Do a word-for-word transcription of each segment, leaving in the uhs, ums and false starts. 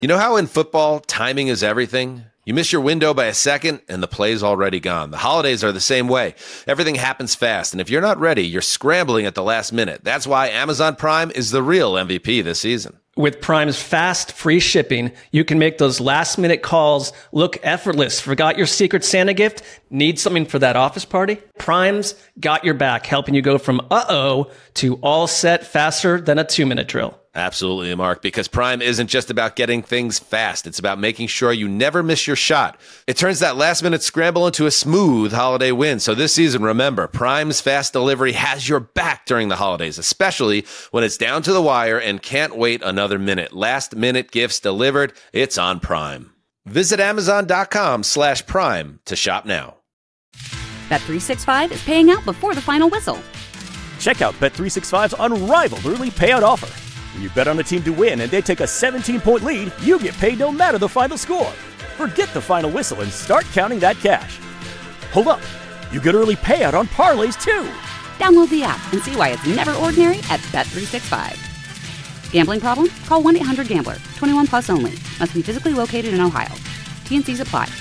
You know how in football, timing is everything? You miss your window by a second, and the play's already gone. The holidays are the same way. Everything happens fast, and if you're not ready, you're scrambling at the last minute. That's why Amazon Prime is the real M V P this season. With Prime's fast, free shipping, you can make those last-minute calls look effortless. Forgot your Secret Santa gift? Need something for that office party? Prime's got your back, helping you go from uh-oh to all set faster than a two-minute drill. Absolutely, Mark, because Prime isn't just about getting things fast. It's about making sure you never miss your shot. It turns that last-minute scramble into a smooth holiday win. So this season, remember, Prime's fast delivery has your back during the holidays, especially when it's down to the wire and can't wait another minute. Last-minute gifts delivered. It's on Prime. Visit Amazon.com slash Prime to shop now. Bet three sixty-five is paying out before the final whistle. Check out Bet three sixty-five's unrivaled early payout offer. When you bet on a team to win and they take a seventeen-point lead, you get paid no matter the final score. Forget the final whistle and start counting that cash. Hold up. You get early payout on parlays, too. Download the app and see why it's never ordinary at Bet three sixty-five. Gambling problem? Call one eight hundred gambler. twenty-one plus only. Must be physically located in Ohio. T and C's apply.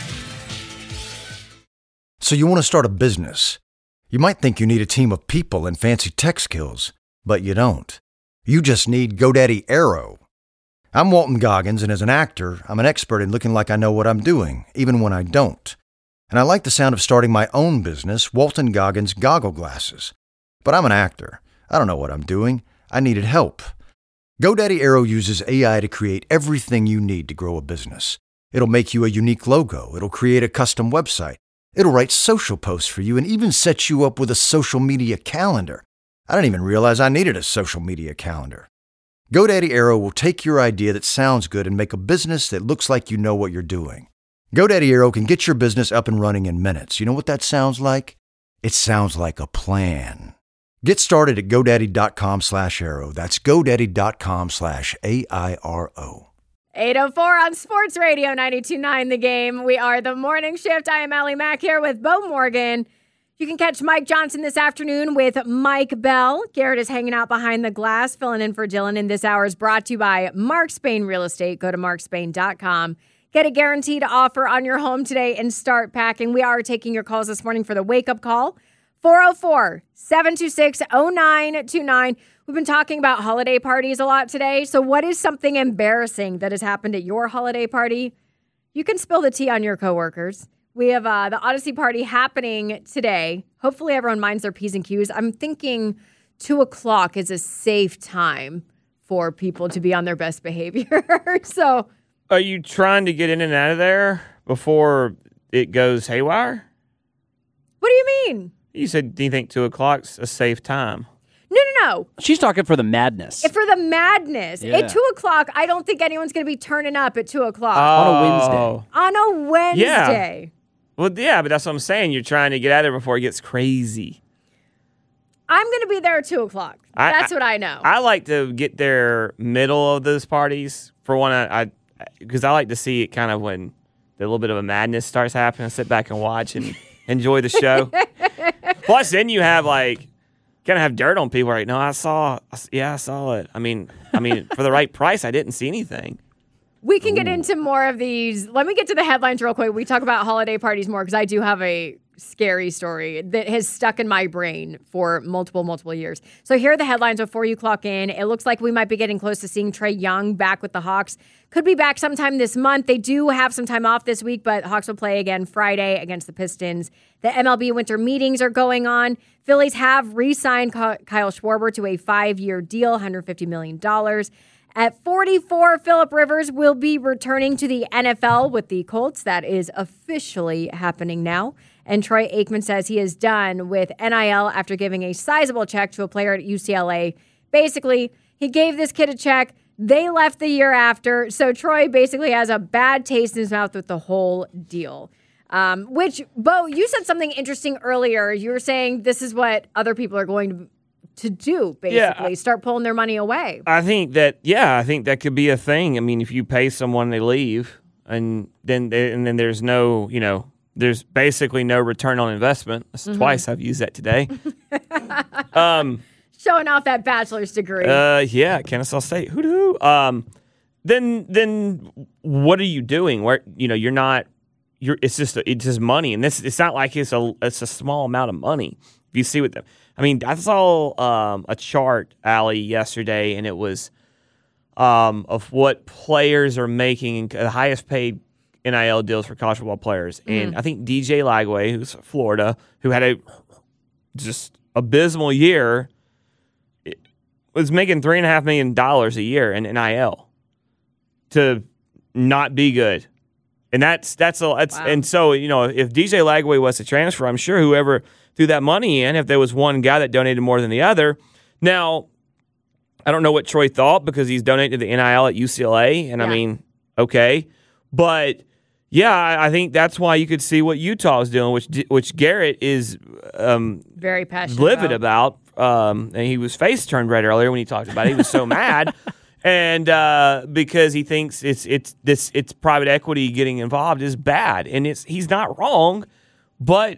So you want to start a business. You might think you need a team of people and fancy tech skills, but you don't. You just need GoDaddy Aero. I'm Walton Goggins, and as an actor, I'm an expert in looking like I know what I'm doing, even when I don't. And I like the sound of starting my own business, Walton Goggins Goggle Glasses. But I'm an actor. I don't know what I'm doing. I needed help. GoDaddy Aero uses A I to create everything you need to grow a business. It'll make you a unique logo. It'll create a custom website. It'll write social posts for you and even set you up with a social media calendar. I didn't even realize I needed a social media calendar. GoDaddy Aero will take your idea that sounds good and make a business that looks like you know what you're doing. GoDaddy Aero can get your business up and running in minutes. You know what that sounds like? It sounds like a plan. Get started at GoDaddy.com slash Aero. That's GoDaddy.com slash A I R O. eight oh four on Sports Radio ninety-two point nine The Game. We are the Morning Shift. I am Allie Mack here with Bo Morgan. You can catch Mike Johnson this afternoon with Mike Bell. Garrett is hanging out behind the glass, filling in for Dylan. And this hour is brought to you by Mark Spain Real Estate. Go to mark spain dot com. Get a guaranteed offer on your home today and start packing. We are taking your calls this morning for the wake-up call. four oh four, seven two six, oh nine two nine. We've been talking about holiday parties a lot today. So what is something embarrassing that has happened at your holiday party? You can spill the tea on your coworkers. We have uh, the Odyssey party happening today. Hopefully everyone minds their P's and Q's. I'm thinking two o'clock is a safe time for people to be on their best behavior. So, are you trying to get in and out of there before it goes haywire? What do you mean? You said, do you think two o'clock's a safe time? No, no, no. She's talking for the madness. For the madness. Yeah. At two o'clock, I don't think anyone's going to be turning up at two o'clock. Oh. On a Wednesday. On a Wednesday. Yeah. Well, yeah, but that's what I'm saying. You're trying to get out of there before it gets crazy. I'm going to be there at two o'clock. I, That's I, what I know. I like to get there middle of those parties. For one, I because I, I like to see it kind of when the little bit of a madness starts happening. I sit back and watch and enjoy the show. Plus, then you have like kind of have dirt on people, right? No, I saw, yeah, I saw it. I mean, I mean, for the right price, I didn't see anything. We can get into more of these. Let me get to the headlines real quick. We talk about holiday parties more because I do have a scary story that has stuck in my brain for multiple, multiple years. So here are the headlines before you clock in. It looks like we might be getting close to seeing Trae Young back with the Hawks. Could be back sometime this month. They do have some time off this week, but Hawks will play again Friday against the Pistons. The M L B winter meetings are going on. Phillies have re-signed Kyle Schwarber to a five-year deal, one hundred fifty million dollars. At forty-four, Phillip Rivers will be returning to the N F L with the Colts. That is officially happening now. And Troy Aikman says he is done with N I L after giving a sizable check to a player at U C L A. Basically, he gave this kid a check. They left the year after. So Troy basically has a bad taste in his mouth with the whole deal. Um, which, Bo, you said something interesting earlier. You were saying this is what other people are going to to do, basically. Yeah, start pulling their money away. I think that, yeah, I think that could be a thing. I mean, if you pay someone, they leave, and then they, and then there's no, you know, there's basically no return on investment. That's mm-hmm. twice I've used that today. um, Showing off that bachelor's degree. Uh, yeah, Kennesaw State. Hoo-hoo. Um, then then what are you doing? Where you know you're not. You're, it's just it's just money, and this it's not like it's a it's a small amount of money. If you see with them, I mean, I saw um, a chart, Allie, yesterday, and it was um, of what players are making the highest paid N I L deals for college football players, mm-hmm. and I think D J Lagway, who's Florida, who had a just abysmal year, was making three and a half million dollars a year in N I L to not be good. And that's that's a that's wow. And so you know if D J Lagway was to transfer, I'm sure whoever threw that money in, if there was one guy that donated more than the other. Now, I don't know what Troy thought because he's donated to the N I L at U C L A, and yeah. I mean, okay, but yeah, I, I think that's why you could see what Utah is doing, which which Garrett is um, very passionate, livid about. about. Um, and he was face turned red earlier when he talked about it. He was so mad. And uh, because he thinks it's it's this it's private equity getting involved is bad, and it's he's not wrong, but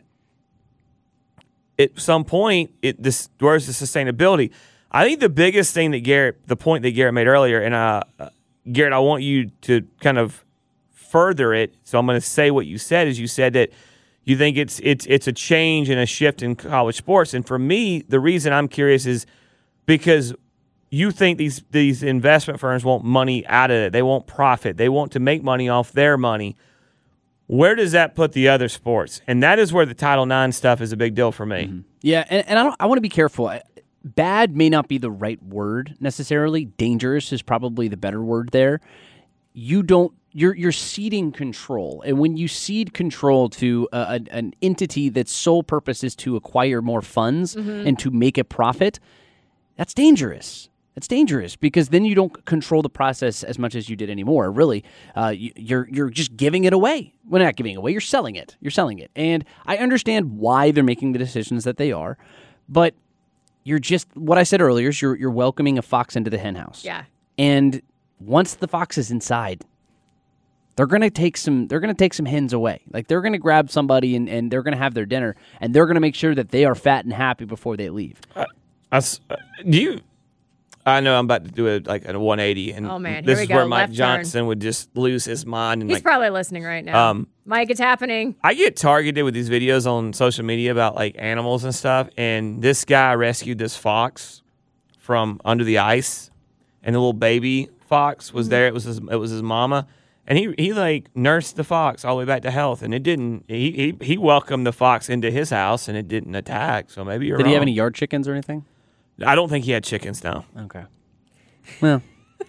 at some point, it this where's the sustainability? I think the biggest thing that Garrett, the point that Garrett made earlier, and uh, Garrett, I want you to kind of further it. So I'm going to say what you said. Is you said that you think it's it's it's a change and a shift in college sports, and for me, the reason I'm curious is because you think these these investment firms want money out of it. They want profit. They want to make money off their money. Where does that put the other sports? And that is where the Title nine stuff is a big deal for me. Mm-hmm. Yeah, and, and I, don't, I want to be careful. Bad may not be the right word necessarily. Dangerous is probably the better word there. You don't. You're you're ceding control, and when you cede control to a, a, an entity that's sole purpose is to acquire more funds mm-hmm. and to make a profit, that's dangerous. It's dangerous because then you don't control the process as much as you did anymore. Really, uh, you, you're you're just giving it away. Well, not giving it away. You're selling it. You're selling it. And I understand why they're making the decisions that they are, but you're just what I said earlier is you're you're welcoming a fox into the henhouse. Yeah. And once the fox is inside, they're gonna take some. They're gonna take some hens away. Like they're gonna grab somebody and, and they're gonna have their dinner and they're gonna make sure that they are fat and happy before they leave. Uh, I, do you? I know I'm about to do a, like a one eighty, and oh, man. this Here we is go. where Mike Left Johnson turn. would just lose his mind. And He's like, probably listening right now. Um, Mike, it's happening. I get targeted with these videos on social media about like animals and stuff, and this guy rescued this fox from under the ice, and the little baby fox was mm-hmm. there. It was his, it was his mama, and he he like nursed the fox all the way back to health, and it didn't. He he, he welcomed the fox into his house, and it didn't attack. So maybe you're Did wrong. he have any yard chickens or anything? I don't think he had chickens. No. Okay. Well,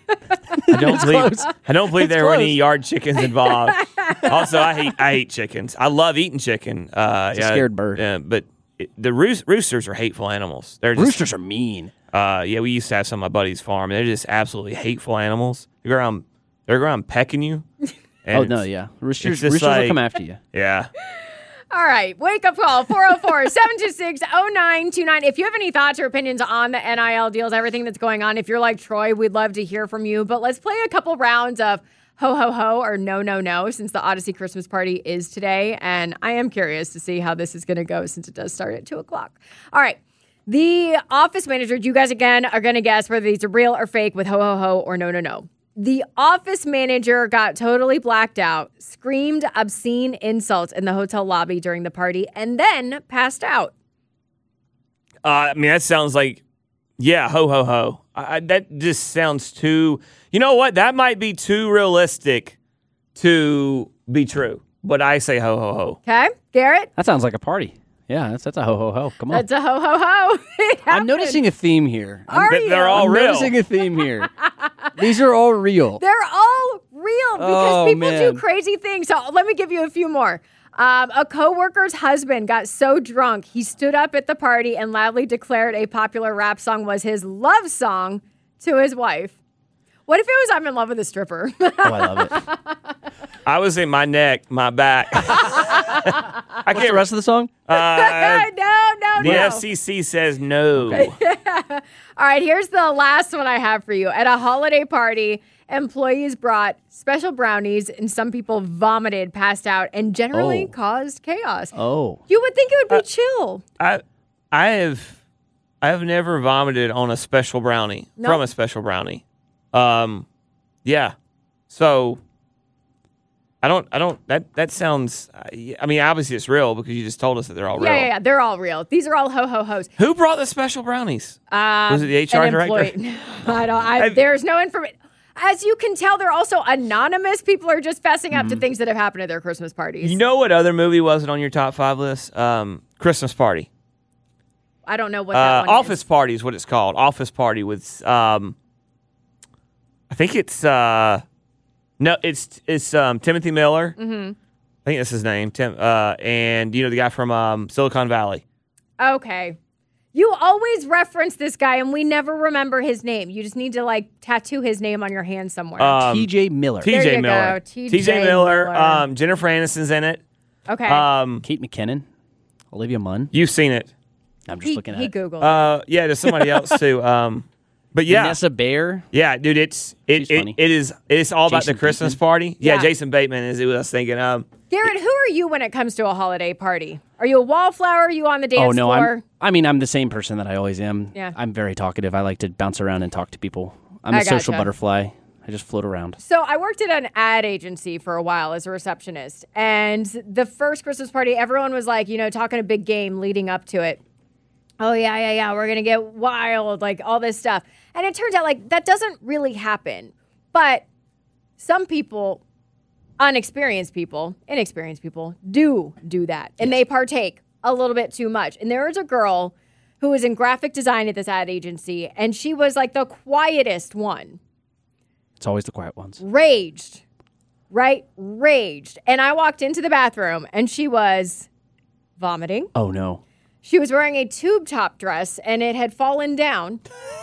I don't believe close. I don't believe It's there were close. any yard chickens involved. Also, I hate I hate chickens. I love eating chicken. Uh, It's a yeah, scared bird. Yeah, but it, the roos- roosters are hateful animals. They're just, roosters are mean. Uh, yeah, we used to have some of my buddy's farm. They're just absolutely hateful animals. They go around, they're around pecking you. Oh no, yeah, roosters. just Roosters like- will come after you. Yeah. All right. Wake up call four oh four, seven two six, oh nine two nine. If you have any thoughts or opinions on the N I L deals, everything that's going on, if you're like Troy, we'd love to hear from you. But let's play a couple rounds of ho, ho, ho or no, no, no, since the Odyssey Christmas party is today. And I am curious to see how this is going to go since it does start at two o'clock. All right. The office manager, you guys again are going to guess whether these are real or fake with ho, ho, ho or no, no, no. The office manager got totally blacked out, screamed obscene insults in the hotel lobby during the party, and then passed out. Uh, I mean, that sounds like, yeah, ho, ho, ho. I, that just sounds too, you know what? That might be too realistic to be true. But I say ho, ho, ho. Okay, Garrett? That sounds like a party. Yeah, that's that's a ho ho ho. Come on. That's a ho, ho, ho. It I'm happened. noticing a theme here. I'm, Are They're you? all I'm real. noticing a theme here. These are all real. They're all real because Oh, people man. do crazy things. So let me give you a few more. Um, a coworker's husband got so drunk, he stood up at the party and loudly declared a popular rap song was his love song to his wife. What if it was I'm in love with a stripper? Oh, I love it. I was in my neck, my back. I What's the rest of the song? Uh, no, no, the no. F C C says no. All right, here's the last one I have for you. At a holiday party, employees brought special brownies and some people vomited, passed out, and generally Oh. caused chaos. Oh. You would think it would be chill. I I have I have never vomited on a special brownie Nope. from a special brownie. Um, yeah, So I don't, I don't, that, that sounds, I mean, obviously it's real because you just told us that they're all real. Yeah, yeah, yeah, they're all real. These are all ho-ho-hos. Who brought the special brownies? Uh, Was it the H R an director? employee. I don't, I, there's no information. As you can tell, they're also anonymous. People are just fessing up mm. to things that have happened at their Christmas parties. You know what other movie wasn't on your top five list? Um, Christmas Party. I don't know what that uh, one Office is. Party is what it's called. Office Party with, um, I think it's, uh, no, it's it's um, Timothy Miller. Mm-hmm. I think that's his name. Tim, uh, and you know the guy from um, Silicon Valley. Okay. You always reference this guy, and we never remember his name. You just need to, like, tattoo his name on your hand somewhere. Um, T J Miller. T J There you Miller. go, T T J Miller. Miller. Um, Jennifer Aniston's in it. Okay. Um, Kate McKinnon. Olivia Munn. you've seen it. I'm just he, looking at he it. Googled Uh, yeah, there's somebody else too. Um, but yeah, Vanessa Bayer. yeah, dude, it's it, She's it, funny. it is it's all about Jason the Christmas Bateman. party. Yeah, Yeah. Jason Bateman is what I was thinking. Um, Garrett, who are you when it comes to a holiday party? Are you a wallflower? Are you on the dance Oh no, floor? I'm. I mean, I'm the same person that I always am. Yeah. I'm very talkative. I like to bounce around and talk to people. I'm I a social gotcha. butterfly. I just float around. So I worked at an ad agency for a while as a receptionist. And the first Christmas party, everyone was like, you know, talking a big game leading up to it. Oh, yeah, yeah, yeah, we're going to get wild, like all this stuff. And it turns out like that doesn't really happen. But some people, unexperienced people, inexperienced people do do that. And they partake a little bit too much. And there was a girl who was in graphic design at this ad agency. And she was like the quietest one. It's always the quiet ones. Raged, right? Raged. And I walked into the bathroom and she was vomiting. Oh no. She was wearing a tube top dress and it had fallen down.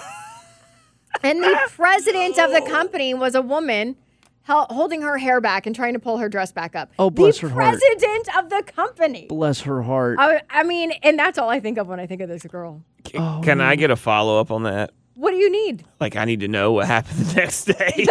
And the president of the company was a woman hel- holding her hair back and trying to pull her dress back up. Oh, bless the her heart. president of the company. Bless her heart. I, I mean, and that's all I think of when I think of this girl. c- can I get a follow up on that? What do you need? Like, I need to know what happened the next day.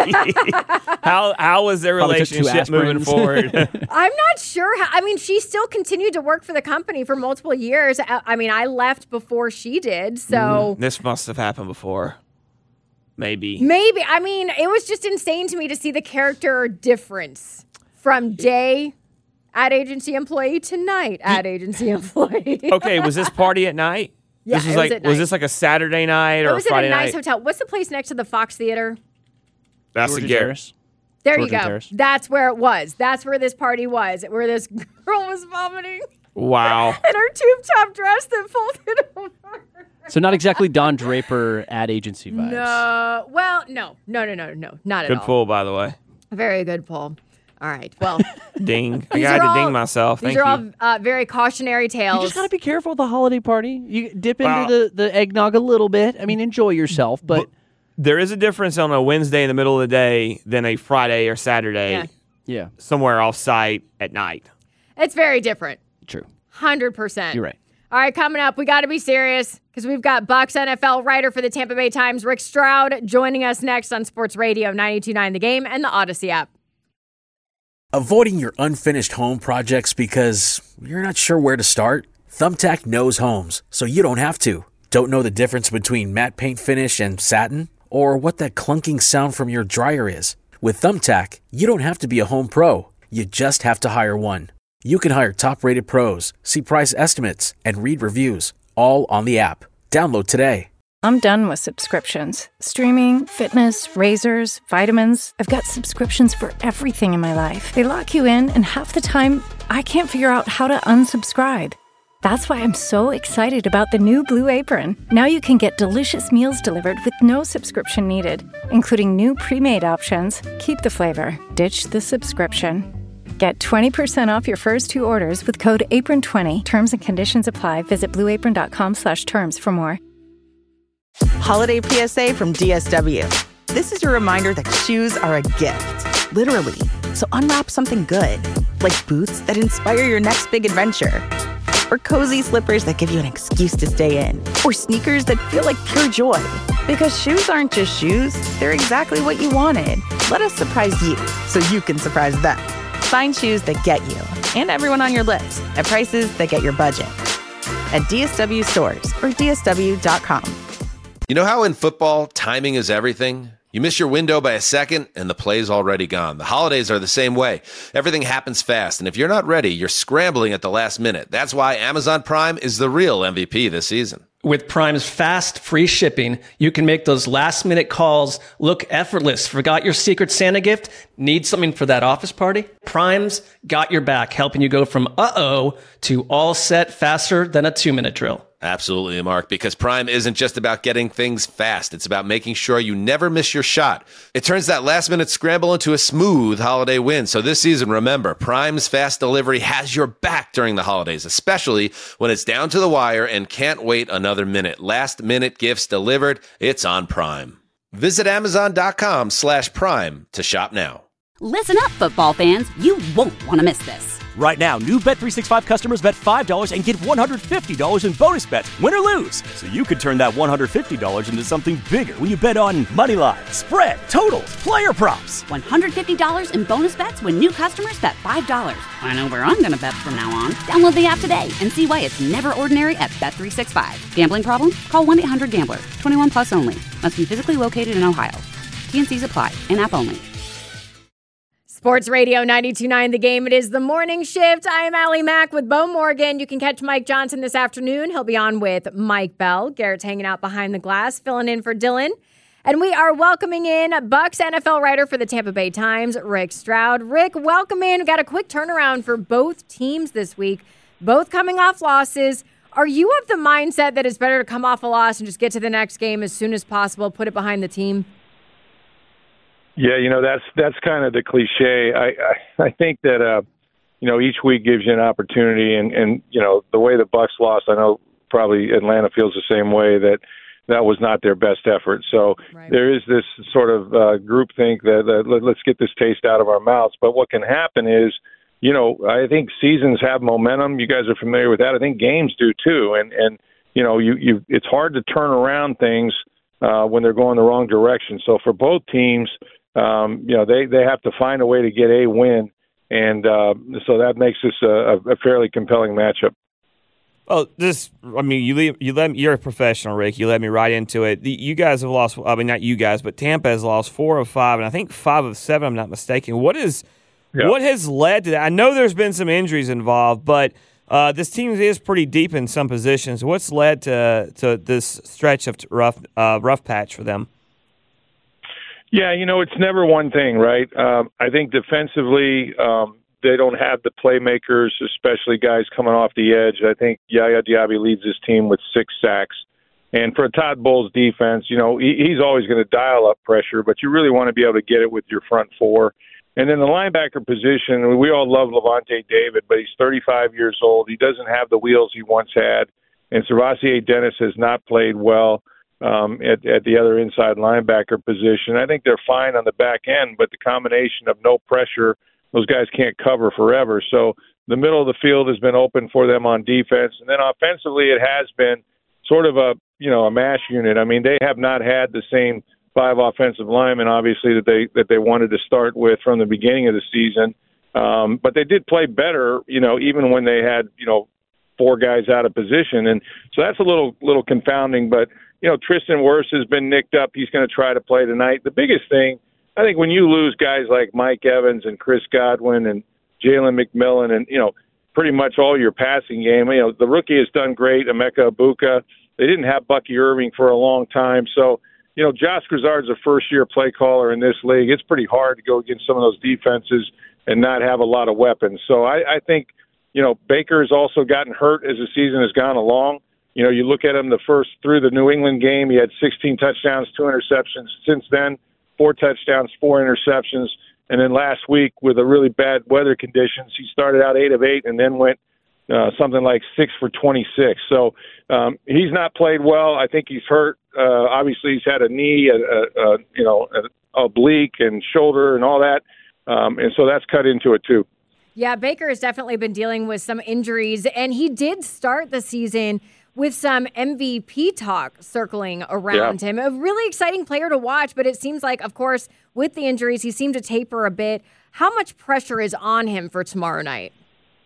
how how was their Probably took two relationship moving aspirins. forward? I'm not sure. How, I mean, she still continued to work for the company for multiple years. I, I mean, I left before she did, so This must have happened before. Maybe. maybe. I mean, it was just insane to me to see the character difference from day ad agency employee to night ad agency employee. Okay, was this party at night? Yeah, this was it was like at was night. this like a Saturday night or It was a Friday at a nice night? hotel. What's the place next to the Fox Theater? That's Georgia the Garrett. Terrace. There Georgia you go. Terrace. That's where it was. That's where this party was. Where this girl was vomiting Wow. in her tube top dress that folded over. So not exactly Don Draper ad agency vibes. No. Well, no. No, no, no, no. Not at Good all. pull, by the way. Very good pull. All right. Well, Ding. I these got are to all- ding myself. These Thank are you. all uh, very cautionary tales. You just gotta be careful with the holiday party. You dip into Well- the, the eggnog a little bit. I mean, enjoy yourself, but There is a difference on a Wednesday in the middle of the day than a Friday or Saturday Yeah. yeah, somewhere off site at night. It's very different. true. one hundred percent. You're right. All right, coming up, we got to be serious because we've got Bucks N F L writer for the Tampa Bay Times, Rick Stroud, joining us next on Sports Radio ninety-two point nine The Game and the Odyssey app. Avoiding your unfinished home projects because you're not sure where to start? Thumbtack knows homes, so you don't have to. Don't know the difference between matte paint finish and satin? Or what that clunking sound from your dryer is? With Thumbtack, you don't have to be a home pro. You just have to hire one. You can hire top-rated pros, see price estimates, and read reviews, all on the app. Download today. I'm done with subscriptions. Streaming, fitness, razors, vitamins. I've got subscriptions for everything in my life. They lock you in, and half the time, I can't figure out how to unsubscribe. That's why I'm so excited about the new Blue Apron. Now you can get delicious meals delivered with no subscription needed, including new pre-made options. Keep the flavor, ditch the subscription. Get twenty percent off your first two orders with code apron twenty. Terms and conditions apply. Visit blueapron.com slash terms for more. Holiday P S A from D S W. This is your reminder that shoes are a gift, literally. So unwrap something good, like boots that inspire your next big adventure, or cozy slippers that give you an excuse to stay in, or sneakers that feel like pure joy. Because shoes aren't just shoes, they're exactly what you wanted. Let us surprise you so you can surprise them. Find shoes that get you and everyone on your list at prices that get your budget. At D S W stores or D S W dot com. You know how in football, timing is everything? You miss your window by a second, and the play's already gone. The holidays are the same way. Everything happens fast, and if you're not ready, you're scrambling at the last minute. That's why Amazon Prime is the real M V P this season. With Prime's fast, free shipping, you can make those last-minute calls look effortless. Forgot your Secret Santa gift? Need something for that office party? Prime's got your back, helping you go from uh-oh to all set faster than a two-minute drill. Absolutely, Mark, because Prime isn't just about getting things fast. It's about making sure you never miss your shot. It turns that last-minute scramble into a smooth holiday win. So this season, remember, Prime's fast delivery has your back during the holidays, especially when it's down to the wire and can't wait another minute. Last-minute gifts delivered, it's on Prime. Visit Amazon.com slash Prime to shop now. Listen up, football fans. You won't want to miss this. Right now, new Bet three sixty-five customers bet five dollars and get one hundred fifty dollars in bonus bets, win or lose. So you could turn that one hundred fifty dollars into something bigger when you bet on money line, spread, totals, player props. one hundred fifty dollars in bonus bets when new customers bet five dollars. I know where I'm going to bet from now on. Download the app today and see why it's never ordinary at Bet three sixty-five. Gambling problem? Call one eight hundred gambler. twenty-one plus only. Must be physically located in Ohio. T and C's apply. In-app only. Sports Radio ninety-two point nine The Game. It is the morning shift. I am Allie Mack with Bo Morgan. You can catch Mike Johnson this afternoon. He'll be on with Mike Bell. Garrett's hanging out behind the glass, filling in for Dylan. And we are welcoming in Bucks N F L writer for the Tampa Bay Times, Rick Stroud. Rick, welcome in. We've got a quick turnaround for both teams this week, both coming off losses. Are you of the mindset that it's better to come off a loss and just get to the next game as soon as possible, put it behind the team? Yeah, you know, that's that's kind of the cliche. I I, I think that uh, you know, each week gives you an opportunity, and, and you know, the way the Bucks lost, I know probably Atlanta feels the same way, that that was not their best effort. So right. There is this sort of uh, groupthink that, that let, let's get this taste out of our mouths. But what can happen is, you know, I think seasons have momentum. You guys are familiar with that. I think games do too, and and you know, you you it's hard to turn around things uh, when they're going the wrong direction. So for both teams. Um, you know, they, they have to find a way to get a win, and uh, so that makes this a, a fairly compelling matchup. Oh, this, I mean, you leave, you let me, you're a professional, Rick. You let me right into it. The, you guys have lost, I mean, not you guys, but Tampa has lost four of five, and I think five of seven, I'm not mistaken. What is, yeah. what has led to that? I know there's been some injuries involved, but uh, this team is pretty deep in some positions. What's led to to this stretch of rough uh, rough patch for them? Yeah, you know, it's never one thing, right? Um, I think defensively, um, they don't have the playmakers, especially guys coming off the edge. I think Yaya Diaby leads his team with six sacks. And for Todd Bowles' defense, you know, he, he's always going to dial up pressure, but you really want to be able to get it with your front four. And then the linebacker position, we all love Levante David, but he's thirty-five years old. He doesn't have the wheels he once had. And Servassier Dennis has not played well. Um, at, at the other inside linebacker position. I think they're fine on the back end, but the combination of no pressure, those guys can't cover forever. So the middle of the field has been open for them on defense. And then offensively, it has been sort of a, you know, a mash unit. I mean, they have not had the same five offensive linemen, obviously, that they, that they wanted to start with from the beginning of the season. Um, but they did play better, you know, even when they had, you know, four guys out of position. And so that's a little, little confounding, but you know, Tristan Wirfs has been nicked up. He's going to try to play tonight. The biggest thing, I think, when you lose guys like Mike Evans and Chris Godwin and Jalen McMillan and, you know, pretty much all your passing game, you know, the rookie has done great, Emeka Egbuka. They didn't have Bucky Irving for a long time. So, you know, Josh Grizzard's a first-year play caller in this league. It's pretty hard to go against some of those defenses and not have a lot of weapons. So I, I think, you know, Baker has also gotten hurt as the season has gone along. You know, you look at him the first through the New England game, he had sixteen touchdowns, two interceptions. Since then, four touchdowns, four interceptions. And then last week with a really bad weather conditions, he started out eight of eight and then went uh, something like six for twenty-six. So um, he's not played well. I think he's hurt. Uh, obviously, he's had a knee, a, a, a you know, a oblique and shoulder and all that. Um, and so that's cut into it too. Yeah, Baker has definitely been dealing with some injuries, and he did start the season with some M V P talk circling around yeah. him. A really exciting player to watch, but it seems like, of course, with the injuries, he seemed to taper a bit. How much pressure is on him for tomorrow night?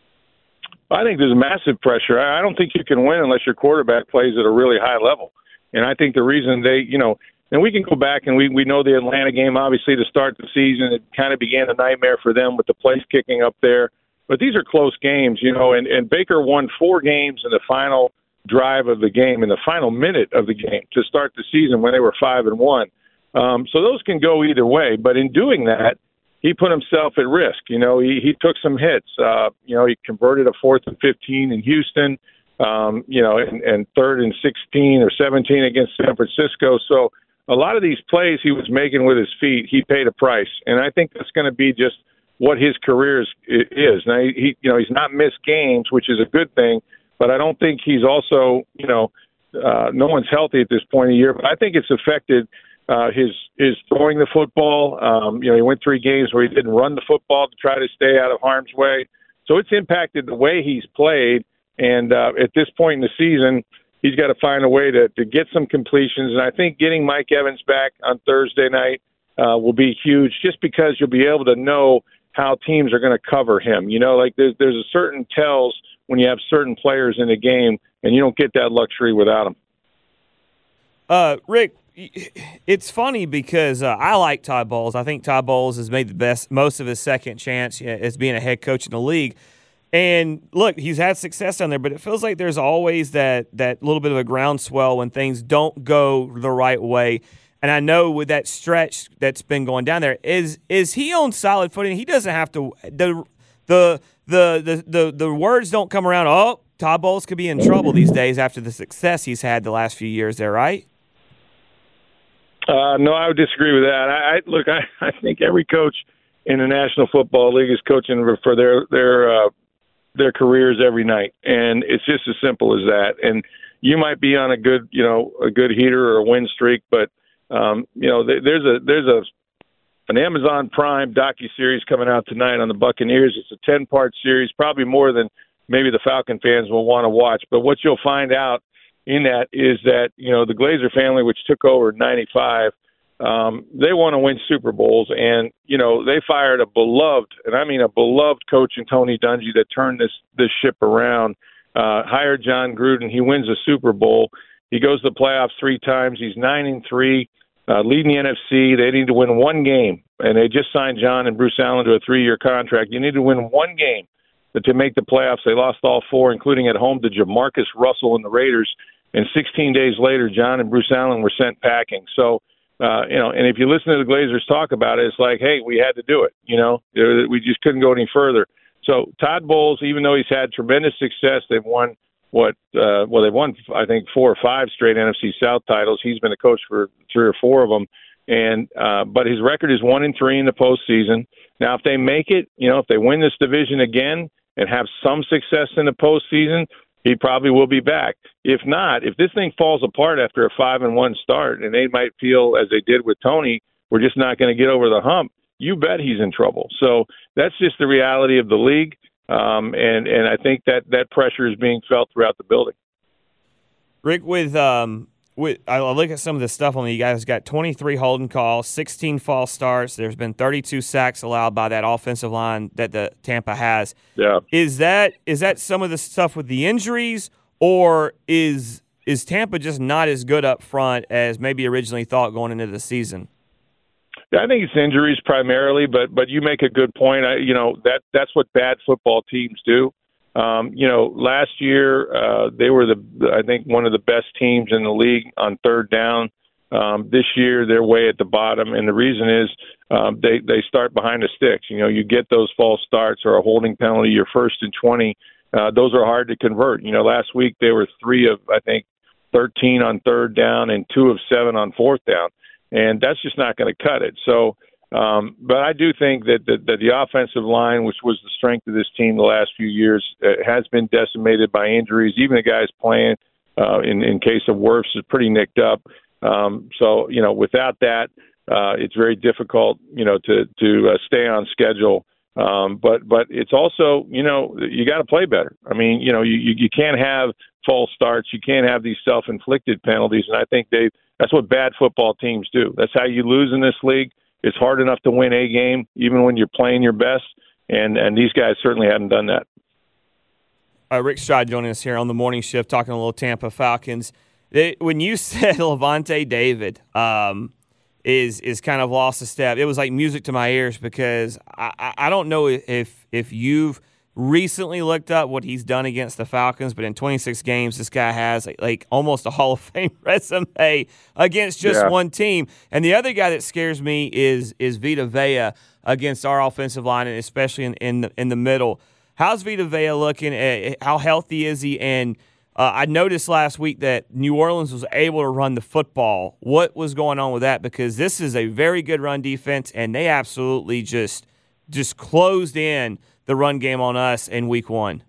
I think there's massive pressure. I don't think you can win unless your quarterback plays at a really high level. And I think the reason they, you know, And we can go back and we, we know the Atlanta game, obviously, to start the season. It kind of began a nightmare for them with the place kicking up there. But these are close games, you know, and, and Baker won four games in the final drive of the game, in the final minute of the game to start the season when they were five and one. Um, so those can go either way. But in doing that, he put himself at risk. You know, he, he took some hits. Uh, you know, he converted a fourth and fifteen in Houston, um, you know, and, and third and sixteen or seventeen against San Francisco. So a lot of these plays he was making with his feet, he paid a price. And I think that's going to be just what his career is. is. Now, he, you know, he's not missed games, which is a good thing, but I don't think he's also, you know, uh, no one's healthy at this point of the year. But I think it's affected uh, his his throwing the football. Um, you know, he went three games where he didn't run the football to try to stay out of harm's way. So it's impacted the way he's played. And uh, at this point in the season, he's got to find a way to, to get some completions. And I think getting Mike Evans back on Thursday night uh, will be huge, just because you'll be able to know how teams are going to cover him. You know, like there's, there's a certain tells when you have certain players in the game, and you don't get that luxury without them. Uh, Rick, it's funny because uh, I like Todd Bowles. I think Todd Bowles has made the best, most of his second chance as being a head coach in the league. And look, he's had success down there, but it feels like there's always that that little bit of a groundswell when things don't go the right way. And I know with that stretch that's been going down there, is is he on solid footing? He doesn't have to the the the the the, the words don't come around. Oh, Todd Bowles could be in trouble these days after the success he's had the last few years there, right? Uh, no, I would disagree with that. I, I look, I, I think every coach in the National Football League is coaching for their their uh, their careers every night, and it's just as simple as that. And you might be on a good, you know, a good heater or a win streak, but um, you know, th- there's a there's a an Amazon Prime docuseries coming out tonight on the Buccaneers. It's a ten-part series, probably more than maybe the Falcon fans will want to watch. But what you'll find out in that is that, you know, the Glazer family, which took over in ninety-five, um, they want to win Super Bowls. And, you know, they fired a beloved, and I mean a beloved coach in Tony Dungy that turned this, this ship around, uh, hired John Gruden. He wins a Super Bowl. He goes to the playoffs three times. He's nine and three, uh, leading the N F C. They need to win one game. And they just signed John and Bruce Allen to a three-year contract. You need to win one game to make the playoffs. They lost all four, including at home to Jamarcus Russell and the Raiders. And sixteen days later, John and Bruce Allen were sent packing. So, uh, you know, and if you listen to the Glazers talk about it, it's like, hey, we had to do it. You know, we just couldn't go any further. So Todd Bowles, even though he's had tremendous success, they've won what? Uh, well, they've won, I think, four or five straight N F C South titles. He's been a coach for three or four of them. And uh, but his record is one and three in the postseason. Now, if they make it, you know, if they win this division again and have some success in the postseason, he probably will be back. If not, if this thing falls apart after a five and one start, and they might feel as they did with Tony, we're just not going to get over the hump, you bet he's in trouble. So that's just the reality of the league, um, and and I think that that pressure is being felt throughout the building. Rick, with um, with I look at some of the stuff on the, you guys got twenty-three holding calls, sixteen false starts. There's been thirty-two sacks allowed by that offensive line that the Tampa has. Yeah, is that is that some of the stuff with the injuries, or is is Tampa just not as good up front as maybe originally thought going into the season? Yeah, I think it's injuries primarily, but but you make a good point. I, you know that that's what bad football teams do. Um, you know, last year uh, they were the I think one of the best teams in the league on third down. Um, this year they're way at the bottom, and the reason is um, they they start behind the sticks. You know, you get those false starts or a holding penalty, you're first and twenty. Uh, those are hard to convert. You know, last week they were three of I think thirteen on third down and two of seven on fourth down, and that's just not going to cut it. So. Um, but I do think that, that, that the offensive line, which was the strength of this team the last few years, uh, has been decimated by injuries. Even the guys playing, uh, in, in case of Wirfs, is pretty nicked up. Um, so, you know, without that, uh, it's very difficult, you know, to, to uh, stay on schedule. Um, but, but it's also, you know, you got to play better. I mean, you know, you, you, you can't have false starts. You can't have these self-inflicted penalties. And I think they, that's what bad football teams do. That's how you lose in this league. It's hard enough to win a game, even when you're playing your best, and, and these guys certainly haven't done that. Uh, Rick Stroud joining us here on the morning shift, talking a little Tampa Falcons. It, when you said Levante David um, is is kind of lost a step, it was like music to my ears because I, I, I don't know if if you've recently looked up what he's done against the Falcons, but in twenty-six games, this guy has like, like almost a Hall of Fame resume against just yeah. one team. And the other guy that scares me is is Vita Vea against our offensive line, and especially in in the, in the middle. How's Vita Vea looking? At, how healthy is he? And Uh, I noticed last week that New Orleans was able to run the football. What was going on with that? Because this is a very good run defense, and they absolutely just just closed in the run game on us in week one.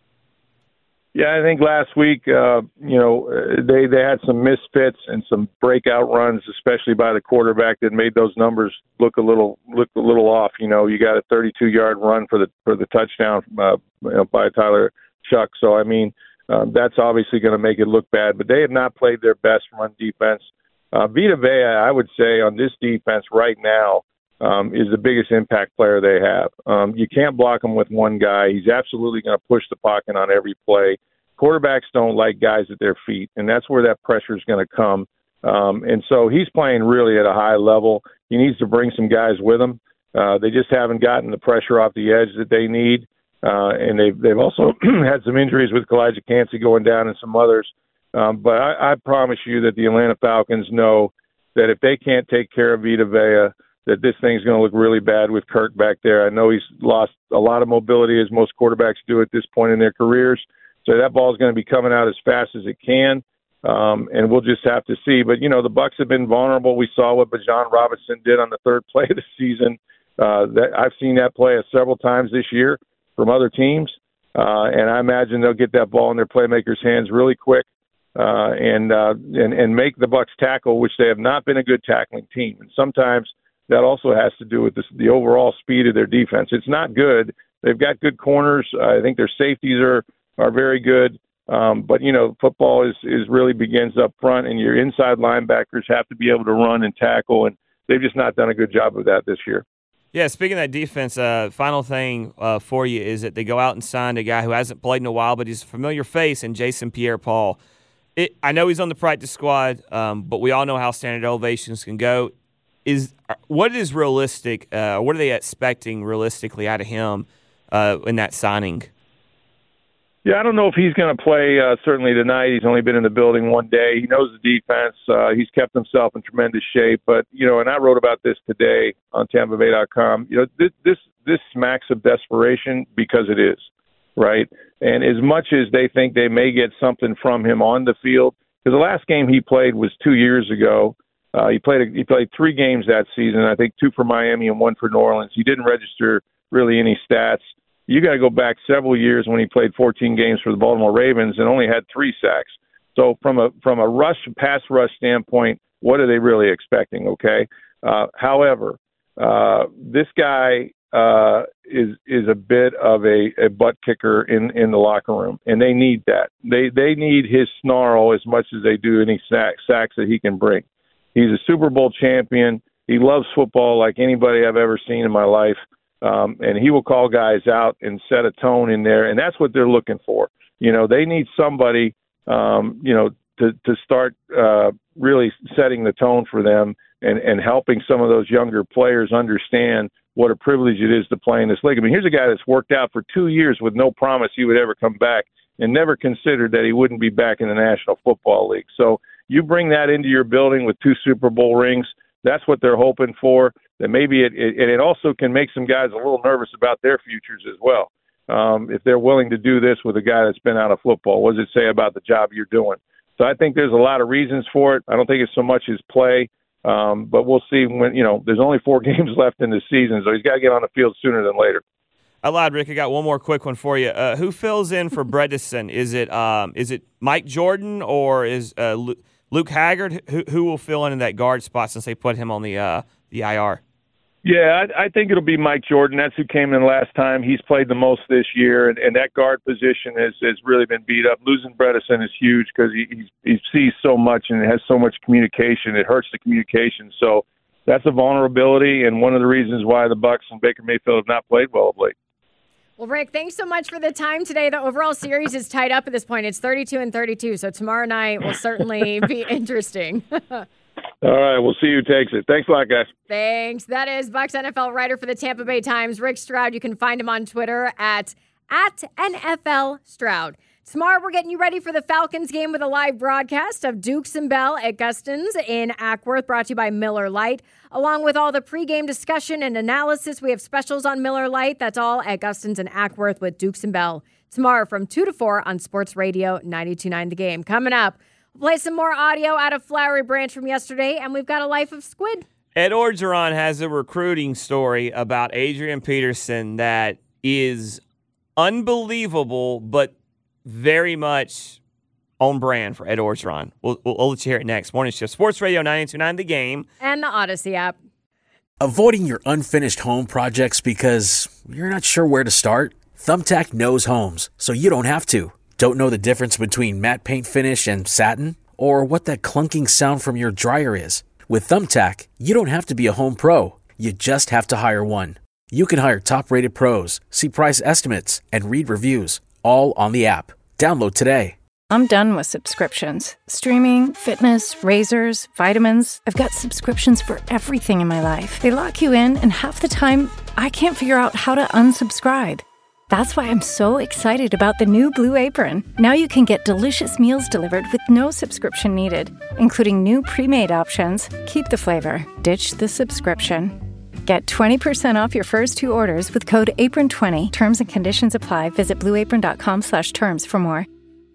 Yeah, I think last week, uh, you know, they, they had some misfits and some breakout runs, especially by the quarterback, that made those numbers look a little look a little off. You know, you got a thirty-two yard run for the for the touchdown uh, you know, by Tyler Chuck. So I mean. Um, that's obviously going to make it look bad, but they have not played their best run defense. Uh, Vita Vea, I would say, on this defense right now um, is the biggest impact player they have. Um, you can't block him with one guy. He's absolutely going to push the pocket on every play. Quarterbacks don't like guys at their feet, and that's where that pressure is going to come. Um, and so he's playing really at a high level. He needs to bring some guys with him. Uh, they just haven't gotten the pressure off the edge that they need. Uh, and they've, they've also had some injuries with Kalijah Cansey going down and some others. Um, but I, I promise you that the Atlanta Falcons know that if they can't take care of Vita Vea, that this thing's going to look really bad with Kirk back there. I know he's lost a lot of mobility, as most quarterbacks do at this point in their careers. So that ball is going to be coming out as fast as it can, um, and we'll just have to see. But, you know, the Bucs have been vulnerable. We saw what Bijan Robinson did on the third play of the season. Uh, that I've seen that play several times this year from other teams, uh, and I imagine they'll get that ball in their playmakers' hands really quick uh, and, uh, and and make the Bucs tackle, which they have not been a good tackling team. And sometimes that also has to do with this, the overall speed of their defense. It's not good. They've got good corners. I think their safeties are are very good. Um, but, you know, football is, is really begins up front, and your inside linebackers have to be able to run and tackle, and they've just not done a good job of that this year. Yeah, speaking of that defense, uh, final thing uh, for you is that they go out and signed a guy who hasn't played in a while, but he's a familiar face, in Jason Pierre-Paul. It, I know he's on the practice squad, um, but we all know how standard elevations can go. Is what is realistic? Uh, what are they expecting realistically out of him uh, in that signing? Yeah, I don't know if he's going to play uh, certainly tonight. He's only been in the building one day. He knows the defense. Uh, he's kept himself in tremendous shape. But, you know, and I wrote about this today on Tampa Bay dot com. You know, this, this, this smacks of desperation because it is, right? And as much as they think they may get something from him on the field, because the last game he played was two years ago. Uh, he played a, he played three games that season, I think two for Miami and one for New Orleans. He didn't register really any stats. You got to go back several years when he played fourteen games for the Baltimore Ravens and only had three sacks. So from a from a rush pass rush standpoint, what are they really expecting? Okay. Uh, however, uh, this guy uh, is is a bit of a, a butt kicker in, in the locker room, and they need that. They they need his snarl as much as they do any sack, sacks that he can bring. He's a Super Bowl champion. He loves football like anybody I've ever seen in my life. Um, and he will call guys out and set a tone in there, and that's what they're looking for. You know, they need somebody, um, you know, to, to start uh, really setting the tone for them and, and helping some of those younger players understand what a privilege it is to play in this league. I mean, here's a guy that's worked out for two years with no promise he would ever come back and never considered that he wouldn't be back in the National Football League. So you bring that into your building with two Super Bowl rings. That's what they're hoping for. That maybe it, it, and it also can make some guys a little nervous about their futures as well. Um, if they're willing to do this with a guy that's been out of football, what does it say about the job you're doing? So I think there's a lot of reasons for it. I don't think it's so much his play, um, but we'll see when, you know, there's only four games left in the season, so he's got to get on the field sooner than later. I lied, Rick. I got one more quick one for you. Uh, who fills in for Bredesen? Is it um, is it Mike Jordan or is uh, Luke Haggard? Who, who will fill in in that guard spot since they put him on the uh, the I R? Yeah, I, I think it'll be Mike Jordan. That's who came in last time. He's played the most this year, and, and that guard position has, has really been beat up. Losing Bredesen is huge because he, he he sees so much and has so much communication. It hurts the communication. So that's a vulnerability, and one of the reasons why the Bucs and Baker Mayfield have not played well of late. Well, Rick, thanks so much for the time today. The overall series is tied up at this point. It's thirty-two and thirty-two, so tomorrow night will certainly be interesting. All right, we'll see who takes it. Thanks a lot, guys. Thanks. That is Bucs N F L writer for the Tampa Bay Times, Rick Stroud. You can find him on Twitter at, at N F L Stroud. Tomorrow, we're getting you ready for the Falcons game with a live broadcast of Dukes and Bell at Guston's in Ackworth, brought to you by Miller Lite. Along with all the pregame discussion and analysis, we have specials on Miller Lite. That's all at Guston's in Ackworth with Dukes and Bell. Tomorrow from two to four on Sports Radio ninety-two point nine The Game. Coming up, we'll play some more audio out of Flowery Branch from yesterday, and we've got a Life of Squid. Ed Orgeron has a recruiting story about Adrian Peterson that is unbelievable, but very much on brand for Ed Orgeron. We'll, we'll, we'll let you hear it next. Morning Shift, Sports Radio ninety-two point nine The Game. And the Odyssey app. Avoiding your unfinished home projects because you're not sure where to start? Thumbtack knows homes, so you don't have to. Don't know the difference between matte paint finish and satin? Or what that clunking sound from your dryer is? With Thumbtack, you don't have to be a home pro. You just have to hire one. You can hire top-rated pros, see price estimates, and read reviews, all on the app. Download today. I'm done with subscriptions. Streaming, fitness, razors, vitamins. I've got subscriptions for everything in my life. They lock you in, and half the time, I can't figure out how to unsubscribe. That's why I'm so excited about the new Blue Apron. Now you can get delicious meals delivered with no subscription needed, including new pre-made options. Keep the flavor, ditch the subscription. Get twenty percent off your first two orders with code apron twenty. Terms and conditions apply. Visit blueapron.com slash terms for more.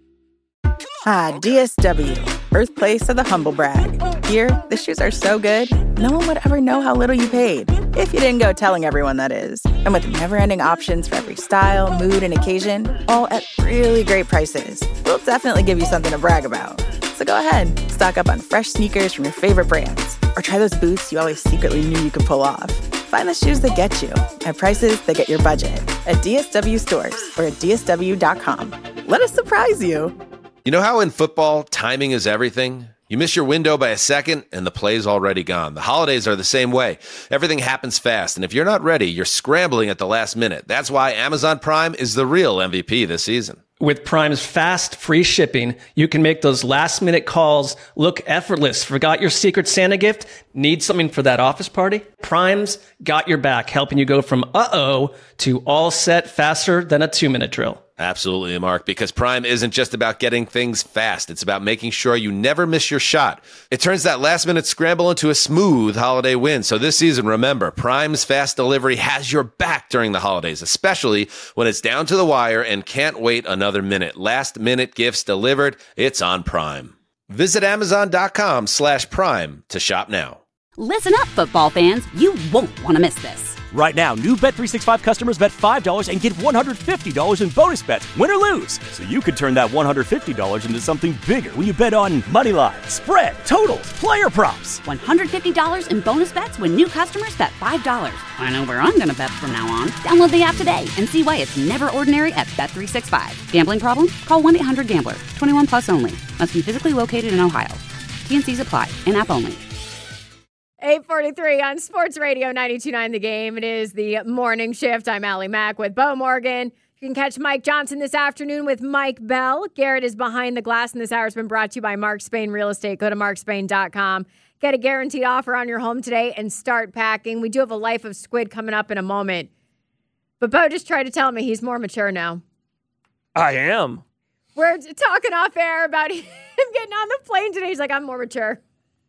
Ah, D S W, birthplace of the humble brag. Here, the shoes are so good, no one would ever know how little you paid. If you didn't go telling everyone, that is. And with never-ending options for every style, mood, and occasion, all at really great prices, we'll definitely give you something to brag about. So go ahead, stock up on fresh sneakers from your favorite brands, or try those boots you always secretly knew you could pull off. Find the shoes that get you at prices that get your budget at D S W stores or at D S W dot com. Let us surprise you. You know how in football, timing is everything? You miss your window by a second, and the play's already gone. The holidays are the same way. Everything happens fast, and if you're not ready, you're scrambling at the last minute. That's why Amazon Prime is the real M V P this season. With Prime's fast, free shipping, you can make those last-minute calls look effortless. Forgot your Secret Santa gift? Need something for that office party? Prime's got your back, helping you go from uh-oh to all set faster than a two-minute drill. Absolutely, Mark, because Prime isn't just about getting things fast. It's about making sure you never miss your shot. It turns that last-minute scramble into a smooth holiday win. So this season, remember, Prime's fast delivery has your back during the holidays, especially when it's down to the wire and can't wait another minute. Last-minute gifts delivered. It's on Prime. Visit Amazon.com slash Prime to shop now. Listen up, football fans. You won't want to miss this. Right now, new Bet three sixty-five customers bet five dollars and get one hundred fifty dollars in bonus bets, win or lose. So you could turn that one hundred fifty dollars into something bigger when you bet on money line, spread, totals, player props. one hundred fifty dollars in bonus bets when new customers bet five dollars. I know where I'm going to bet from now on. Download the app today and see why it's never ordinary at Bet three sixty-five. Gambling problem? Call one eight hundred gambler. twenty-one plus only. Must be physically located in Ohio. T N Cs apply. In-app only. eight forty-three on Sports Radio ninety-two point nine The Game. It is the morning shift. I'm Allie Mack with Bo Morgan. You can catch Mike Johnson this afternoon with Mike Bell. Garrett is behind the glass, and this hour has been brought to you by Mark Spain Real Estate. Go to mark spain dot com. Get a guaranteed offer on your home today and start packing. We do have a Life of Squid coming up in a moment. But Bo just tried to tell me he's more mature now. I am. We're talking off air about him getting on the plane today. He's like, I'm more mature.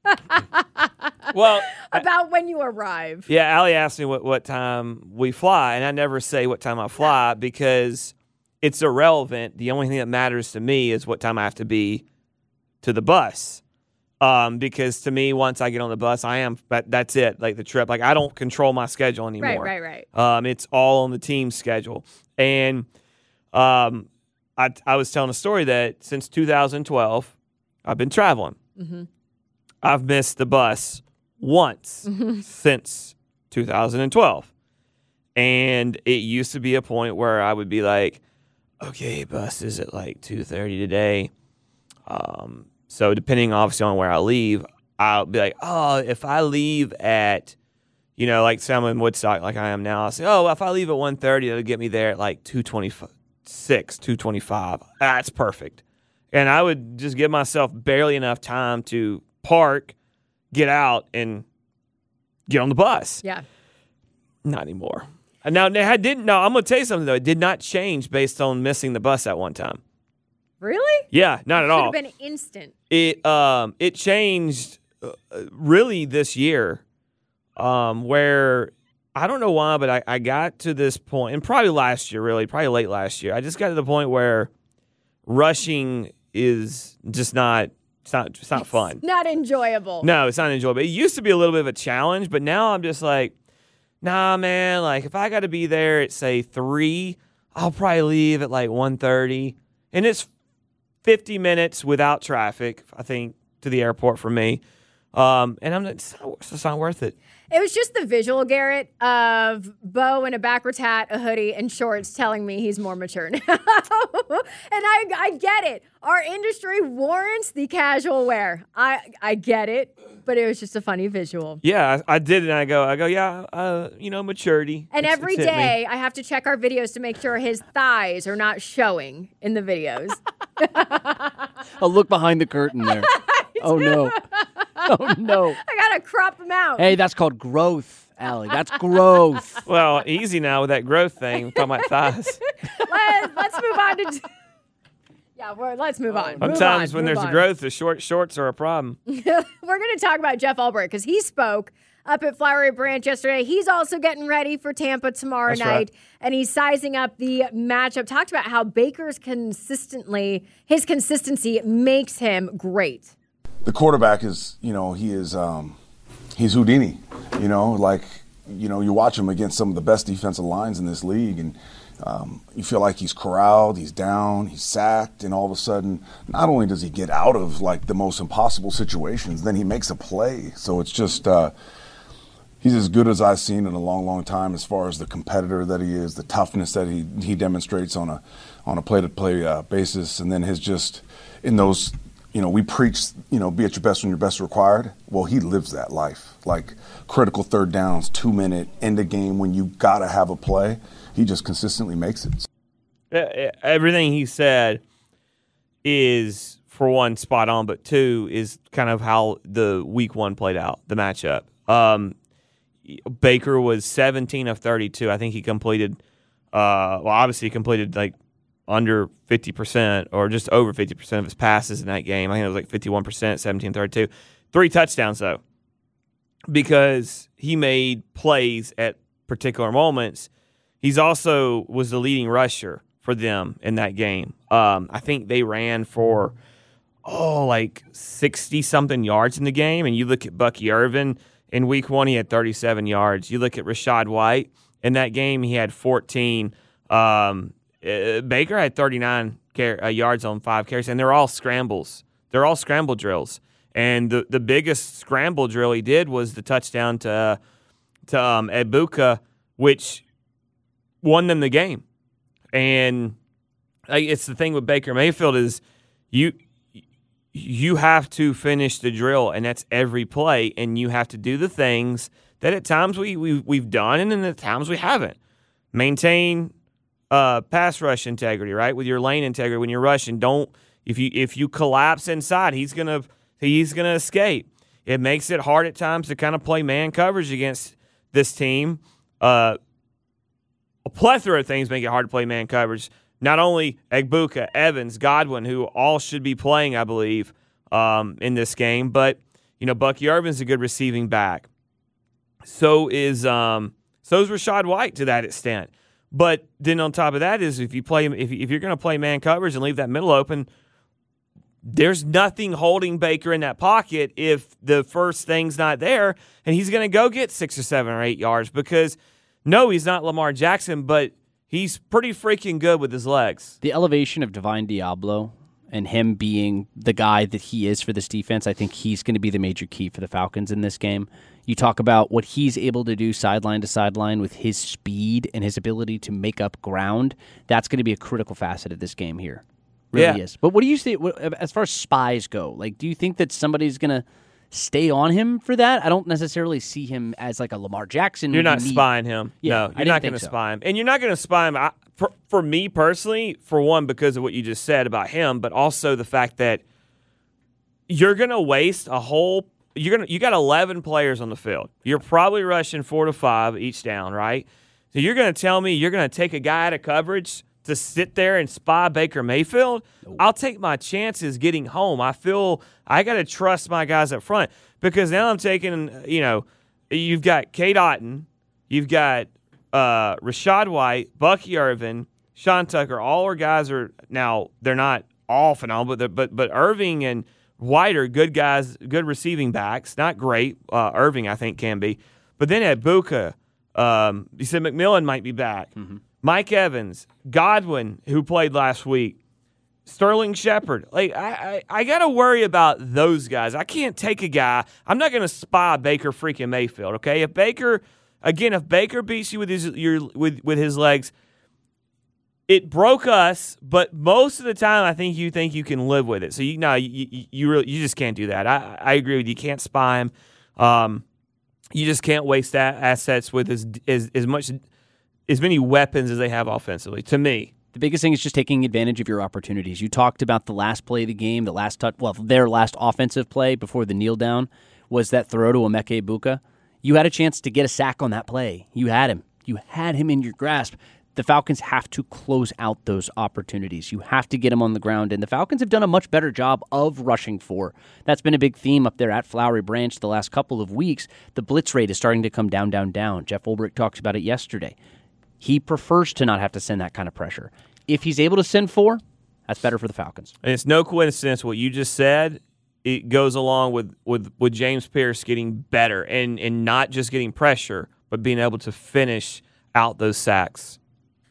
Well, about when you arrive. Yeah, Allie asked me what, what time we fly, and I never say what time I fly because it's irrelevant. The only thing that matters to me is what time I have to be to the bus. Um, because to me, once I get on the bus, I am that, that's it. Like the trip, like I don't control my schedule anymore. Right, right, right. Um, it's all on the team's schedule, and um, I I was telling a story that since two thousand twelve, I've been traveling. Mm-hmm. I've missed the bus once Mm-hmm. since two thousand twelve. And it used to be a point where I would be like, okay, bus is at like two thirty today. Um, so depending obviously on where I leave, I'll be like, oh, if I leave at, you know, like say I'm in Woodstock like I am now, I'll say, oh, if I leave at one thirty, it'll get me there at like two twenty-six, two twenty-five. That's perfect. And I would just give myself barely enough time to park, get out, and get on the bus. Yeah. Not anymore. Now, I didn't. No, I'm going to tell you something though. It did not change based on missing the bus at one time. Really? Yeah, not at all. Should have been instant. It um it changed uh, really this year, um where I don't know why, but I, I got to this point, and probably last year, really, probably late last year. I just got to the point where rushing is just not. It's not. It's not fun. Not enjoyable. No, it's not enjoyable. It used to be a little bit of a challenge, but now I'm just like, nah, man. Like if I got to be there at say three, I'll probably leave at like one thirty, and it's fifty minutes without traffic, I think, to the airport for me. Um, and I'm it's not, it's just not worth it. It was just the visual, Garrett, of Bo in a backwards hat, a hoodie, and shorts telling me he's more mature now. And I, I get it. Our industry warrants the casual wear. I, I get it, but it was just a funny visual. Yeah, I, I did it, and I go, I go, yeah, uh, you know, maturity. And It's- every it's hit me. day, I have to check our videos to make sure his thighs are not showing in the videos. A look behind the curtain there. Oh, no. Oh, no. I got to crop them out. Hey, that's called growth, Allie. That's growth. Well, easy now with that growth thing. I'm talking about thighs. Let's, let's move on to... Yeah, we're, let's move on. Move Sometimes on, when move there's on. a growth, the short shorts are a problem. We're going to talk about Jeff Ulbrich because he spoke up at Flowery Branch yesterday. He's also getting ready for Tampa tomorrow That's night, right. and he's sizing up the matchup. Talked about how Baker's consistently, his consistency makes him great. The quarterback is, you know, he is, um, he's Houdini, you know, like, you know, you watch him against some of the best defensive lines in this league, and um, you feel like he's corralled, he's down, he's sacked, and all of a sudden, not only does he get out of like the most impossible situations, then he makes a play. So it's just, uh, he's as good as I've seen in a long, long time as far as the competitor that he is, the toughness that he, he demonstrates on a on a play-to-play uh, basis, and then his just in those. You know, we preach, you know, be at your best when your best required. Well, he lives that life. Like critical third downs, two minute, end of game when you got to have a play. He just consistently makes it. Yeah, everything he said is, for one, spot on, but two, is kind of how the week one played out, the matchup. Um, Baker was seventeen of thirty-two. I think he completed, uh, well, obviously he completed like under fifty percent or just over fifty percent of his passes in that game. I think it was like fifty-one percent, seventeen thirty-two. Three touchdowns, though, because he made plays at particular moments. He's also was the leading rusher for them in that game. Um, I think they ran for, oh, like sixty-something yards in the game. And you look at Bucky Irvin in week one, he had thirty-seven yards. You look at Rachaad White in that game, he had fourteen. Um Uh, Baker had thirty-nine car- uh, yards on five carries, and they're all scrambles. They're all scramble drills. And the, the biggest scramble drill he did was the touchdown to uh, to um, Egbuka, which won them the game. And uh, it's the thing with Baker Mayfield is you you have to finish the drill, and that's every play, and you have to do the things that at times we, we, we've done and then at times we haven't. Maintain Uh, pass rush integrity, right? With your lane integrity when you're rushing, don't if you if you collapse inside, he's gonna he's gonna escape. It makes it hard at times to kind of play man coverage against this team. Uh, a plethora of things make it hard to play man coverage. Not only Egbuka, Evans, Godwin, who all should be playing, I believe, um, in this game, but you know Bucky Irvin's a good receiving back. So is um, so is Rachaad White to that extent. But then on top of that is if you play if if you're going to play man coverage and leave that middle open, there's nothing holding Baker in that pocket if the first thing's not there, and he's going to go get six or seven or eight yards because no, he's not Lamar Jackson, but he's pretty freaking good with his legs. The elevation of Divine Diablo and him being the guy that he is for this defense, I think he's going to be the major key for the Falcons in this game. You talk about what he's able to do sideline to sideline with his speed and his ability to make up ground. That's going to be a critical facet of this game here. Really Yeah. is. But what do you say what, as far as spies go? Like, do you think that somebody's going to stay on him for that. I don't necessarily see him as like a Lamar Jackson. You're not need. spying him. Yeah, no, I you're didn't not think going to so. spy him. And you're not going to spy him, I, for, for me personally, for one, because of what you just said about him, but also the fact that you're going to waste a whole – you're gonna you got eleven players on the field. You're probably rushing four to five each down, right? So you're going to tell me you're going to take a guy out of coverage to sit there and spy Baker Mayfield? Nope. I'll take my chances getting home. I feel I got to trust my guys up front because now I'm taking, you know, you've got Cade Otton, you've got uh, Rachaad White, Bucky Irvin, Sean Tucker. All our guys are now, they're not all phenomenal, but, but, but Irving and White are good guys, good receiving backs. Not great. Uh, Irving, I think, can be. But then at Buka, um, you said McMillan might be back. Mm-hmm. Mike Evans, Godwin, who played last week, Sterling Shepard. Like I, I, I got to worry about those guys. I can't take a guy. I'm not going to spy Baker freaking Mayfield. Okay, if Baker, again, if Baker beats you with his your with with his legs, it broke us. But most of the time, I think you think you can live with it. So you no, you you, you really you just can't do that. I, I agree with you. You can't spy him. Um, you just can't waste that assets with as as as much. as many weapons as they have offensively, to me. The biggest thing is just taking advantage of your opportunities. You talked about the last play of the game, the last touch, well, their last offensive play before the kneel down was that throw to Emeka Egbuka. You had a chance to get a sack on that play. You had him. You had him in your grasp. The Falcons have to close out those opportunities. You have to get him on the ground, and the Falcons have done a much better job of rushing for. That's been a big theme up there at Flowery Branch the last couple of weeks. The blitz rate is starting to come down, down, down. Jeff Ulbrich talks about it yesterday. He prefers to not have to send that kind of pressure. If he's able to send four, that's better for the Falcons. And it's no coincidence what you just said. It goes along with, with, with James Pierce getting better and, and not just getting pressure, but being able to finish out those sacks.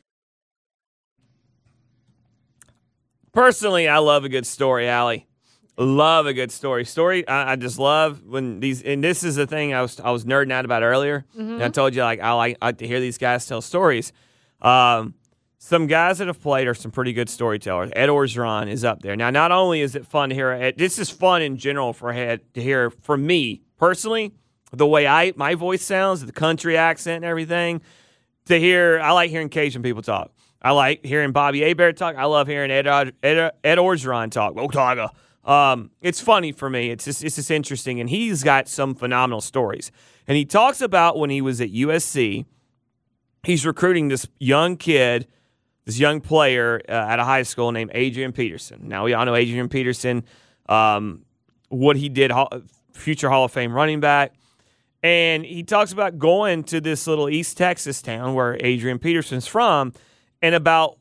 Personally, I love a good story, Allie. Love a good story. Story, I, I just love when these, and this is the thing I was I was nerding out about earlier. Mm-hmm. And I told you, like, I like, I like to hear these guys tell stories. Um, some guys that have played are some pretty good storytellers. Ed Orgeron is up there. Now, not only is it fun to hear, Ed, this is fun in general for Ed to hear from me personally, the way I my voice sounds, the country accent and everything. To hear, I like hearing Cajun people talk. I like hearing Bobby Hebert talk. I love hearing Ed Ed, Ed Orgeron talk. Otaga. Um, it's funny for me. It's just, it's just interesting, and he's got some phenomenal stories. And he talks about when he was at U S C, he's recruiting this young kid, this young player uh, at a high school named Adrian Peterson. Now, we all know Adrian Peterson, um, what he did, future Hall of Fame running back. And he talks about going to this little East Texas town where Adrian Peterson's from and about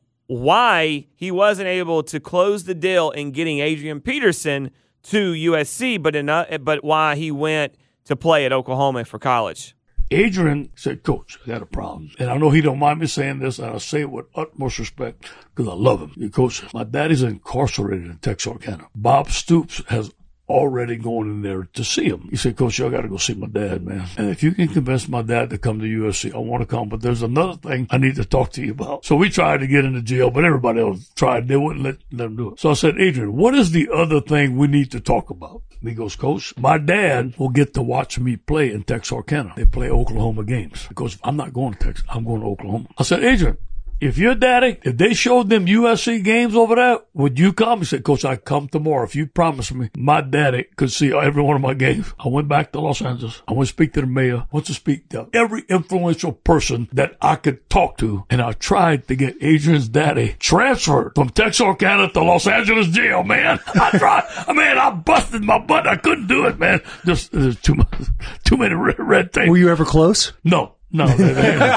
why he wasn't able to close the deal in getting Adrian Peterson to U S C, but in, uh, but why he went to play at Oklahoma for college. Adrian said, Coach, I got a problem. And I know he don't mind me saying this, and I say it with utmost respect because I love him. Coach, my daddy's incarcerated in Texarkana. Bob Stoops has already going in there to see him. He said, Coach, I got to go see my dad, man. And if you can convince my dad to come to U S C, I want to come. But there's another thing I need to talk to you about. So we tried to get into jail, but everybody else tried. They wouldn't let them do it. So I said, Adrian, what is the other thing we need to talk about? And he goes, Coach, my dad will get to watch me play in Texarkana. They play Oklahoma games. Because I'm not going to Texas. I'm going to Oklahoma. I said, Adrian, if your daddy, if they showed them U S C games over there, would you come? He said, Coach, I come tomorrow. If you promise me my daddy could see every one of my games. I went back to Los Angeles. I went to speak to the mayor. Went to speak to every influential person that I could talk to. And I tried to get Adrian's daddy transferred from Texarkana to Los Angeles jail, man. I tried. I mean, I busted my butt. I couldn't do it, man. Just, there's too much, too many red, red tape. Were you ever close? No. No, they, they,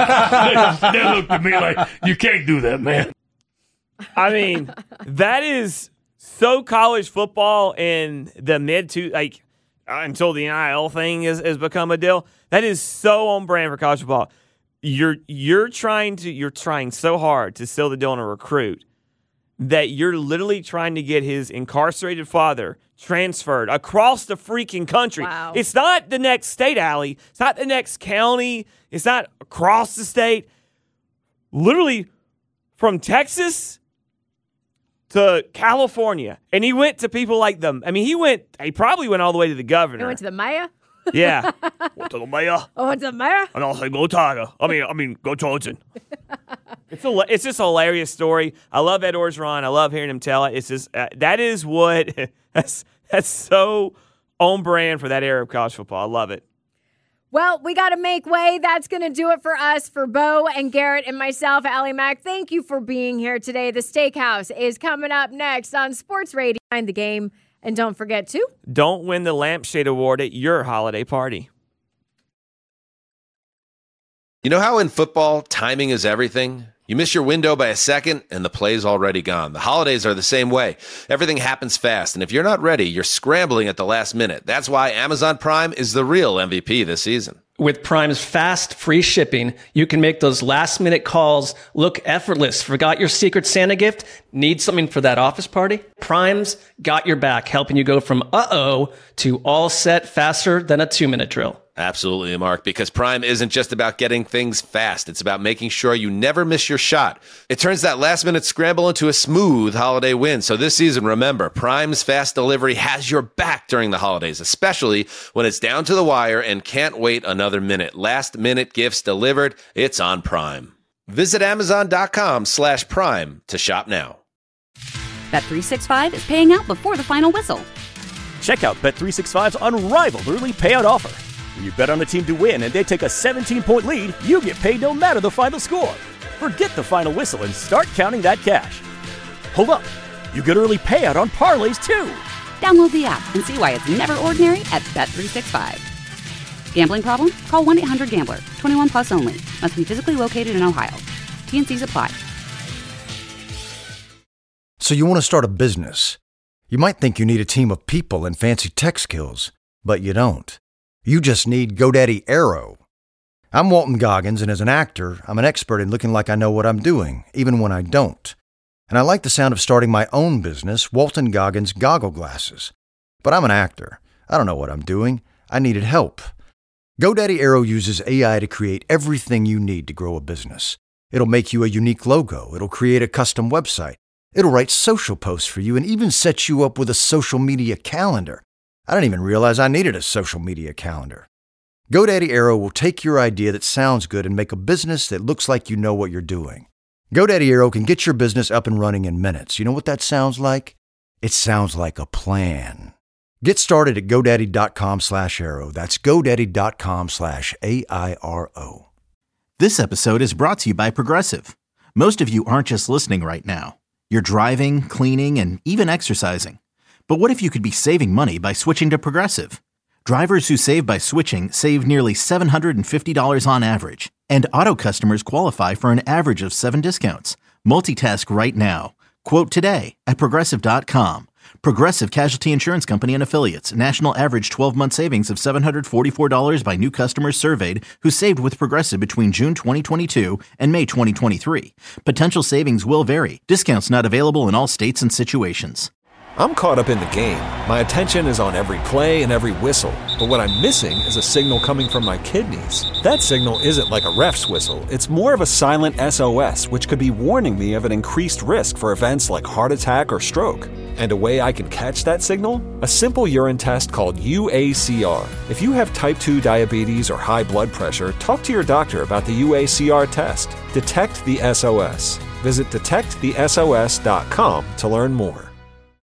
they, they looked at me like, you can't do that, man. I mean, that is so college football in the mid to like uh, until the N I L thing has, has become a deal. That is so on brand for college football. You're you're trying to you're trying so hard to seal the deal on a recruit that you're literally trying to get his incarcerated father transferred across the freaking country. Wow. It's not the next state, Allie. It's not the next county. It's not across the state. Literally from Texas to California, and he went to people like them. I mean, he went, he probably went all the way to the governor. He went to the mayor? Yeah. Went to the mayor. Oh, went to the mayor? And I'll say, go Tiger. I mean, I mean, go Trojan. It's a, it's just a hilarious story. I love Ed Orgeron. I love hearing him tell it. It's just, uh, that is what, that's, that's so on brand for that era of college football. I love it. Well, we got to make way. That's going to do it for us, for Bo and Garrett and myself, Allie Mack. Thank you for being here today. The Steakhouse is coming up next on Sports Radio Behind the Game. And don't forget to don't win the Lampshade Award at your holiday party. You know how in football, timing is everything? You miss your window by a second, and the play's already gone. The holidays are the same way. Everything happens fast, and if you're not ready, you're scrambling at the last minute. That's why Amazon Prime is the real M V P this season. With Prime's fast, free shipping, you can make those last-minute calls look effortless. Forgot your Secret Santa gift? Need something for that office party? Prime's got your back, helping you go from uh-oh to all set faster than a two-minute drill. Absolutely, Mark, because Prime isn't just about getting things fast. It's about making sure you never miss your shot. It turns that last-minute scramble into a smooth holiday win. So this season, remember, Prime's fast delivery has your back during the holidays, especially when it's down to the wire and can't wait another minute. Last-minute gifts delivered, it's on Prime. Visit Amazon.com slash Prime to shop now. Bet three sixty-five is paying out before the final whistle. Check out Bet three sixty-five's unrivaled early payout offer. When you bet on a team to win and they take a seventeen-point lead, you get paid no matter the final score. Forget the final whistle and start counting that cash. Hold up. You get early payout on parlays, too. Download the app and see why it's never ordinary at Bet three sixty-five. Gambling problem? Call one eight hundred gambler. twenty-one plus only. Must be physically located in Ohio. T and C's apply. So you want to start a business. You might think you need a team of people and fancy tech skills, but you don't. You just need GoDaddy Aero. I'm Walton Goggins, and as an actor, I'm an expert in looking like I know what I'm doing, even when I don't. And I like the sound of starting my own business, Walton Goggins Goggle Glasses. But I'm an actor. I don't know what I'm doing. I needed help. GoDaddy Aero uses A I to create everything you need to grow a business. It'll make you a unique logo. It'll create a custom website. It'll write social posts for you and even set you up with a social media calendar. I didn't even realize I needed a social media calendar. GoDaddy Aero will take your idea that sounds good and make a business that looks like you know what you're doing. GoDaddy Aero can get your business up and running in minutes. You know what that sounds like? It sounds like a plan. Get started at GoDaddy.com slash Aero. That's GoDaddy.com slash A I R O. This episode is brought to you by Progressive. Most of you aren't just listening right now. You're driving, cleaning, and even exercising. But what if you could be saving money by switching to Progressive? Drivers who save by switching save nearly seven hundred fifty dollars on average. And auto customers qualify for an average of seven discounts. Multitask right now. Quote today at Progressive dot com. Progressive Casualty Insurance Company and Affiliates. National average twelve-month savings of seven hundred forty-four dollars by new customers surveyed who saved with Progressive between June twenty twenty-two and May twenty twenty-three. Potential savings will vary. Discounts not available in all states and situations. I'm caught up in the game. My attention is on every play and every whistle. But what I'm missing is a signal coming from my kidneys. That signal isn't like a ref's whistle. It's more of a silent S O S, which could be warning me of an increased risk for events like heart attack or stroke. And a way I can catch that signal? A simple urine test called U A C R. If you have type two diabetes or high blood pressure, talk to your doctor about the U A C R test. Detect the S O S. Visit detect the S O S dot com to learn more.